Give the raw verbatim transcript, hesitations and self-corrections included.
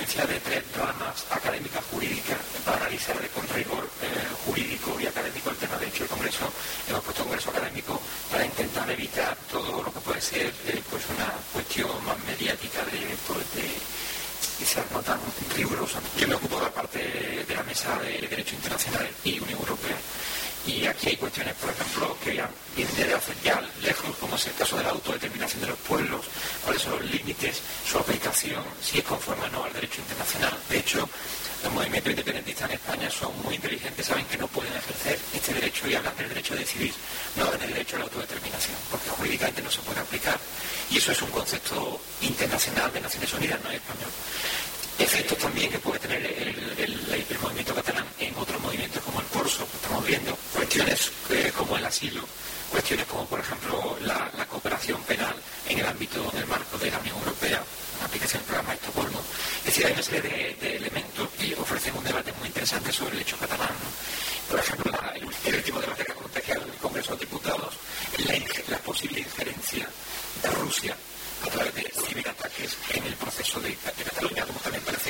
confluencia de tres ramas académicas jurídicas para analizar con rigor eh, jurídico y académico el tema. De hecho, el Congreso, hemos puesto un Congreso académico para intentar evitar todo lo que puede ser eh, pues una cuestión más mediática de, pues de quizás no tan rigurosa. Yo me ocupo de la parte de la mesa de Derecho Internacional y Unión Europea. Y aquí hay cuestiones, por ejemplo, que vienen desde hace ya lejos, como es el caso de la autodeterminación de los pueblos, cuáles son los límites, su aplicación, si es conforme o no al derecho internacional. De hecho, los movimientos independentistas en España son muy inteligentes, saben que no pueden ejercer este derecho y hablan del derecho a decidir, no del derecho a la autodeterminación, porque jurídicamente no se puede aplicar. Y eso es un concepto internacional de Naciones Unidas, no es español. Efectos también que puede tener el, el, el, el movimiento catalán en otros movimientos como el Corso, que estamos viendo, cuestiones eh, como el asilo, cuestiones como, por ejemplo, la, la cooperación penal en el ámbito, en el marco de la Unión Europea, una aplicación del programa de Estocolmo. Es decir, hay una serie de, de elementos que ofrecen un debate muy interesante sobre el hecho catalán, ¿no? Por ejemplo, la, el, el último debate que acontece en el Congreso de Diputados, la, la posible injerencia de Rusia a través de ciberataques en el proceso de, de Cataluña, como también parece